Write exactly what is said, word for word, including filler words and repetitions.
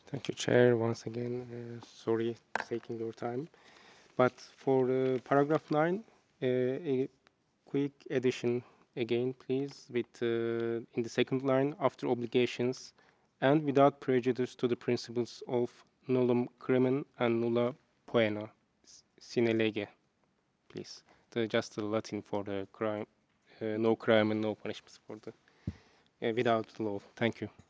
Thank you, Chair. Once again, uh, sorry taking your time. But for uh, paragraph nine, uh, a quick addition again, please, with uh, in the second line, after obligations and without prejudice to the principles of nullum crimen and nulla poena, sine lege, please. The, just the Latin for the crime, uh, no crime and no punishment for the uh, without law. Thank you.